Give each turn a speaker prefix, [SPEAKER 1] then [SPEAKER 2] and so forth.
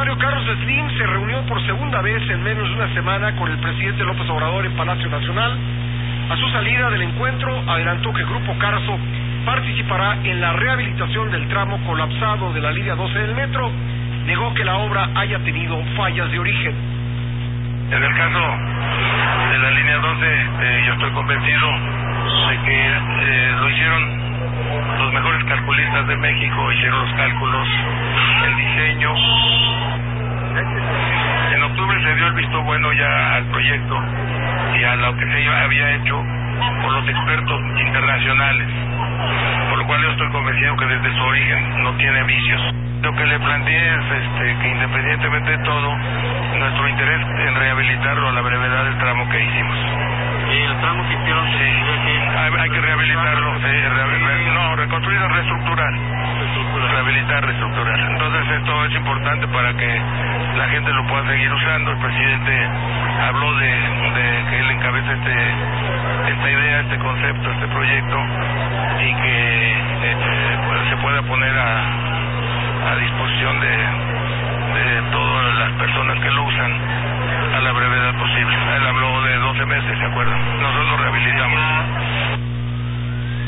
[SPEAKER 1] mandatario Carlos Slim se reunió por segunda vez en menos de una semana con el presidente López Obrador en Palacio Nacional. A su salida del encuentro, adelantó que Grupo Carso participará en la rehabilitación del tramo colapsado de la línea 12 del metro. Negó que la obra haya tenido fallas de origen.
[SPEAKER 2] En el caso de la línea 12, yo estoy convencido de que lo hicieron los mejores calculistas de México, hicieron los cálculos, el diseño. En octubre se dio el visto bueno ya al proyecto y a lo que se había hecho por los expertos internacionales, por lo cual yo estoy convencido que desde su origen no tiene vicios. Lo que le planteé es que independientemente de todo, nuestro interés en rehabilitarlo a la brevedad del tramo que hicimos.
[SPEAKER 3] ¿El tramo que hicieron?
[SPEAKER 2] Sí, hay que rehabilitarlo, no, reconstruir, reestructurar. Rehabilitar, reestructurar. Entonces esto es importante para que la gente lo pueda seguir usando. El presidente habló de que él encabeza esta idea, este concepto, este proyecto, y que se pueda poner a disposición de todas las personas que lo usan a la brevedad posible. Él habló de 12 meses, ¿se acuerdan? Nosotros lo rehabilitamos.